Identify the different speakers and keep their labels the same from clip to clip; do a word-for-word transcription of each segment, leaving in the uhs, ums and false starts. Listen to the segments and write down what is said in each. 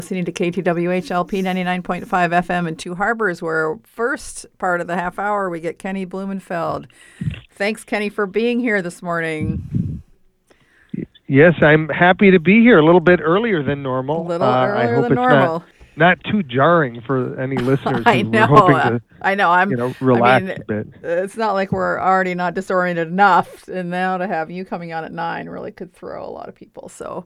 Speaker 1: Listening to K T W H L P ninety-nine point five F M in Two Harbors, where first part of the half hour we get Kenny Blumenfeld. Thanks, Kenny, for being here this morning.
Speaker 2: Yes, I'm happy to be here a little bit earlier than normal.
Speaker 1: A little
Speaker 2: uh,
Speaker 1: earlier
Speaker 2: I hope
Speaker 1: than
Speaker 2: it's
Speaker 1: normal.
Speaker 2: Not, not too jarring for any listeners
Speaker 1: I
Speaker 2: who
Speaker 1: know.
Speaker 2: were hoping to
Speaker 1: I know. I'm,
Speaker 2: you know, relax
Speaker 1: I mean,
Speaker 2: a bit.
Speaker 1: It's not like we're already not disoriented enough, and now to have you coming on at nine really could throw a lot of people. So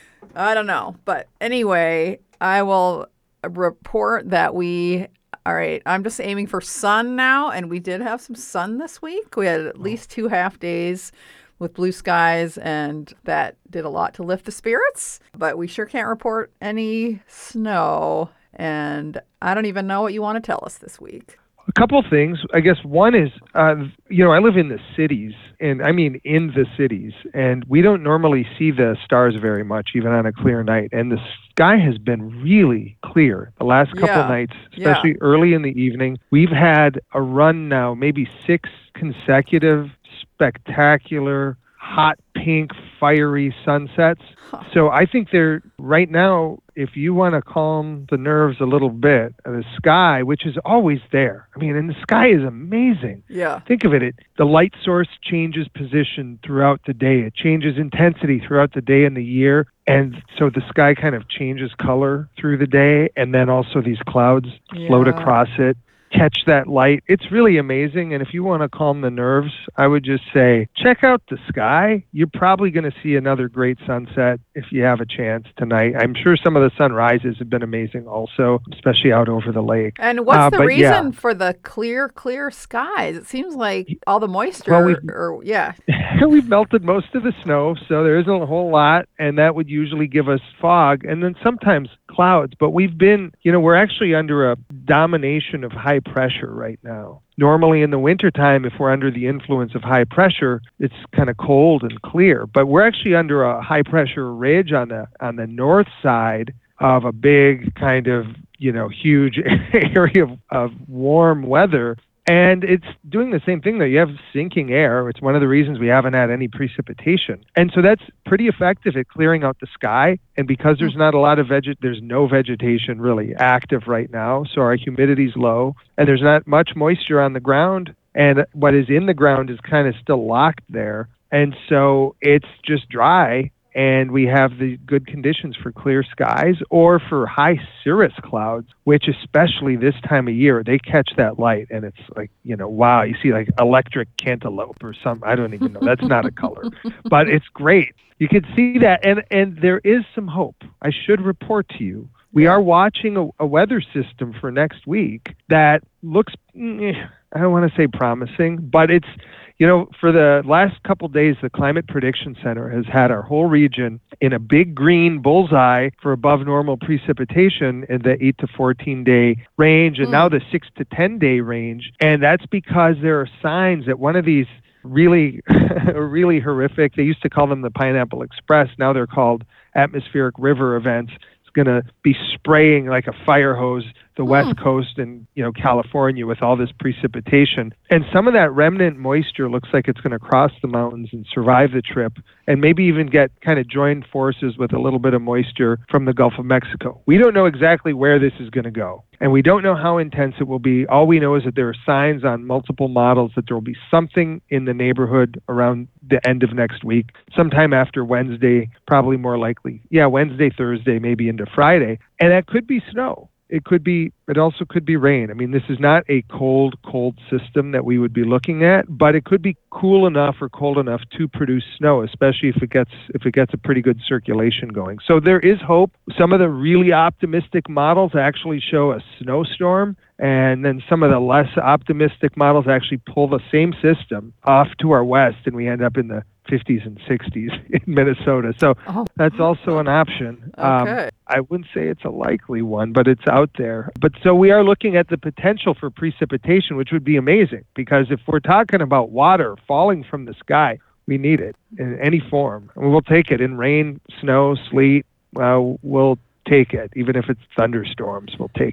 Speaker 1: I don't know. But anyway, I will report that we, all right, I'm just aiming for sun now, and we did have some sun this week. We had at least two half days with blue skies, and that did a lot to lift the spirits, but we sure can't report any snow, and I don't even know what you want to tell us this week.
Speaker 2: A couple of things. I guess one is, uh, you know, I live in the cities, and I mean in the cities, and we don't normally see the stars very much, even on a clear night. And the sky has been really clear the last couple
Speaker 1: Yeah.
Speaker 2: nights, especially
Speaker 1: Yeah.
Speaker 2: early in the evening. We've had a run now, maybe six consecutive spectacular, hot pink, fiery sunsets.
Speaker 1: Huh.
Speaker 2: So I think they're right now, if you want to calm the nerves a little bit, the sky, which is always there. I mean, and the sky is amazing.
Speaker 1: Yeah.
Speaker 2: Think of it, it. The light source changes position throughout the day. It changes intensity throughout the day and the year. And so the sky kind of changes color through the day. And then also these clouds float
Speaker 1: Yeah.
Speaker 2: across it, catch that light. It's really amazing. And if you want to calm the nerves, I would just say, check out the sky. You're probably going to see another great sunset if you have a chance tonight. I'm sure some of the sunrises have been amazing also, especially out over the lake.
Speaker 1: And what's
Speaker 2: Uh,
Speaker 1: the
Speaker 2: but
Speaker 1: reason
Speaker 2: yeah.
Speaker 1: for the clear, clear skies? It seems like all the moisture,
Speaker 2: Well, we've-
Speaker 1: or yeah.
Speaker 2: We've melted most of the snow, so there isn't a whole lot, and that would usually give us fog and then sometimes clouds. But we've been, you know, we're actually under a domination of high pressure right now. Normally in the wintertime, if we're under the influence of high pressure, it's kind of cold and clear. But we're actually under a high pressure ridge on the on the north side of a big kind of, you know, huge area of, of warm weather. And it's doing the same thing, though. You have sinking air. It's one of the reasons we haven't had any precipitation. And so that's pretty effective at clearing out the sky. And because there's not a lot of veget, there's no vegetation really active right now. So our humidity's low and there's not much moisture on the ground. And what is in the ground is kind of still locked there. And so it's just dry. And we have the good conditions for clear skies or for high cirrus clouds, which especially this time of year, they catch that light and it's like, you know, wow, you see like electric cantaloupe or something. I don't even know. That's not a color, but it's great. You can see that. And, and there is some hope. I should report to you. We are watching a, a weather system for next week that looks, eh, I don't want to say promising, but it's, you know, for the last couple days, the Climate Prediction Center has had our whole region in a big green bullseye for above normal precipitation in the eight to fourteen day range, and mm. now the six to ten day range. And that's because there are signs that one of these really, really horrific, they used to call them the Pineapple Express. Now they're called atmospheric river events. It's going to be spraying like a fire hose the hmm. West Coast and, you know, California with all this precipitation. And some of that remnant moisture looks like it's going to cross the mountains and survive the trip and maybe even get kind of joined forces with a little bit of moisture from the Gulf of Mexico. We don't know exactly where this is going to go. And we don't know how intense it will be. All we know is that there are signs on multiple models that there will be something in the neighborhood around the end of next week, sometime after Wednesday, probably more likely. Yeah, Wednesday, Thursday, maybe into Friday. And that could be snow. It could be, it also could be rain. I mean, this is not a cold, cold system that we would be looking at, but it could be cool enough or cold enough to produce snow, especially if it gets, if it gets a pretty good circulation going. So there is hope. Some of the really optimistic models actually show a snowstorm, and then some of the less optimistic models actually pull the same system off to our west, and we end up in the fifties and sixties in Minnesota. So oh. that's also an option.
Speaker 1: Okay.
Speaker 2: Um, I wouldn't say it's a likely one, but it's out there. But so we are looking at the potential for precipitation, which would be amazing, because if we're talking about water falling from the sky, we need it in any form. And we'll take it in rain, snow, sleet. Uh, we'll take it. Even if it's thunderstorms, we'll take it.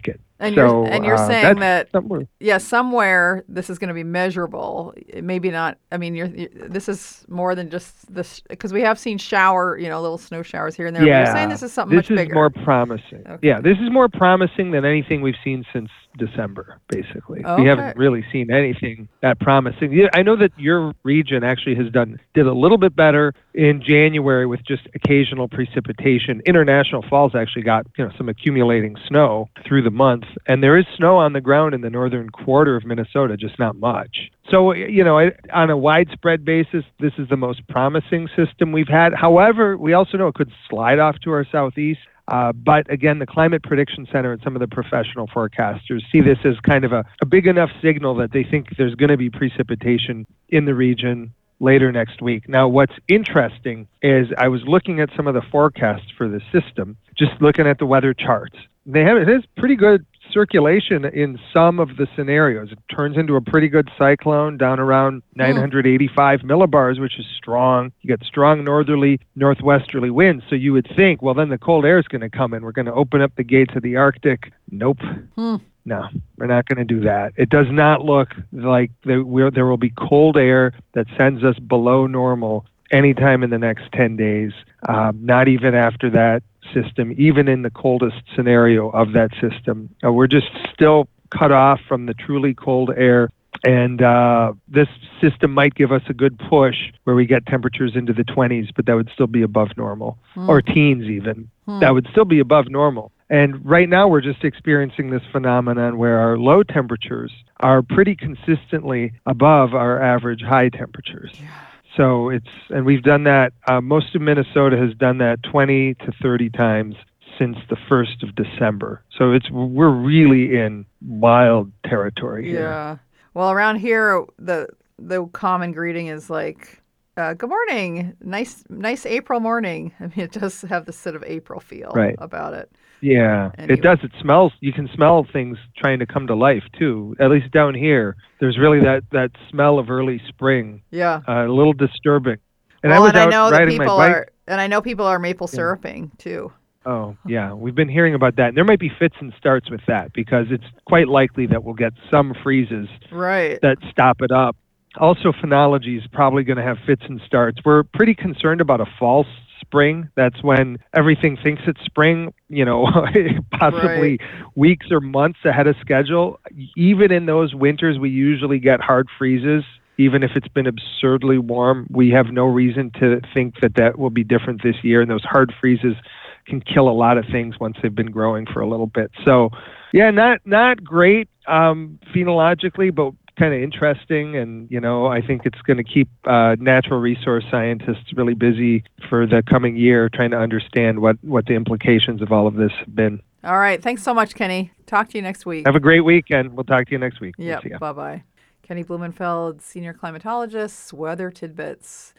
Speaker 1: And
Speaker 2: So
Speaker 1: you're and you're
Speaker 2: uh,
Speaker 1: saying
Speaker 2: that's
Speaker 1: that
Speaker 2: somewhere.
Speaker 1: yeah, somewhere this is going to be measurable. It Maybe not. I mean, you're, you this is more than just this because we have seen shower, you know, little snow showers here and there. But you're saying
Speaker 2: Yeah,
Speaker 1: this is something
Speaker 2: this
Speaker 1: much
Speaker 2: is more
Speaker 1: bigger.
Speaker 2: promising.
Speaker 1: Okay.
Speaker 2: Yeah, this is more promising than anything we've seen since December, basically. We
Speaker 1: Okay.
Speaker 2: haven't really seen anything that promising. Yeah, I know that your region actually has done did a little bit better in January with just occasional precipitation. International Falls actually got, you know, some accumulating snow through the month, and there is snow on the ground in the northern quarter of Minnesota, just not much. So, you know, I- on a widespread basis, this is the most promising system we've had. However, we also know it could slide off to our southeast. Uh, but again, the Climate Prediction Center and some of the professional forecasters see this as kind of a, a big enough signal that they think there's going to be precipitation in the region later next week. Now, what's interesting is I was looking at some of the forecasts for the system, just looking at the weather charts. They have it has pretty good circulation in some of the scenarios. It turns into a pretty good cyclone down around nine hundred eighty-five millibars, which is strong. You get strong northerly, northwesterly winds. So you would think, well, then the cold air is going to come in. We're going to open up the gates of the Arctic. Nope.
Speaker 1: Hmm.
Speaker 2: No, we're not going to do that. It does not look like there, we're, there will be cold air that sends us below normal anytime in the next ten days, um, not even after that system, even in the coldest scenario of that system. Uh, we're just still cut off from the truly cold air. And uh, this system might give us a good push where we get temperatures into the twenties, but that would still be above normal,
Speaker 1: Hmm.
Speaker 2: or teens even.
Speaker 1: Hmm.
Speaker 2: That would still be above normal. And right now we're just experiencing this phenomenon where our low temperatures are pretty consistently above our average high temperatures.
Speaker 1: Yeah.
Speaker 2: So it's, and we've done that, uh, most of Minnesota has done that twenty to thirty times since the first of December. So it's, we're really in wild territory here.
Speaker 1: Yeah. Well, around here, the the common greeting is like, uh, "Good morning, nice nice April morning." I mean, it does have the sort of April feel
Speaker 2: Right.
Speaker 1: about it.
Speaker 2: Yeah,
Speaker 1: Anyway.
Speaker 2: it does. It smells, you can smell things trying to come to life too. At least down here, there's really that, that smell of early spring,
Speaker 1: Yeah.
Speaker 2: uh, a little disturbing. And I
Speaker 1: well,
Speaker 2: was
Speaker 1: and I
Speaker 2: out
Speaker 1: know that
Speaker 2: riding my
Speaker 1: people
Speaker 2: bike.
Speaker 1: are, and I know people are maple
Speaker 2: Yeah.
Speaker 1: syruping too.
Speaker 2: Oh, yeah. We've been hearing about that. And there might be fits and starts with that because it's quite likely that we'll get some freezes
Speaker 1: Right.
Speaker 2: that stop it up. Also, phenology is probably going to have fits and starts. We're pretty concerned about a false spring. That's when everything thinks it's spring, you know, possibly
Speaker 1: Right.
Speaker 2: weeks or months ahead of schedule. Even in those winters, we usually get hard freezes. Even if it's been absurdly warm, we have no reason to think that that will be different this year. And those hard freezes can kill a lot of things once they've been growing for a little bit. So, yeah, not not great um, phenologically, but kind of interesting. And, you know, I think it's going to keep uh, natural resource scientists really busy for the coming year trying to understand what, what the implications of all of this have been.
Speaker 1: All right. Thanks so much, Kenny. Talk to you next week.
Speaker 2: Have a great weekend. We'll talk to you next week. We'll see ya.
Speaker 1: Yep. Bye bye. Kenny Blumenfeld, senior climatologist, Weather Tidbits.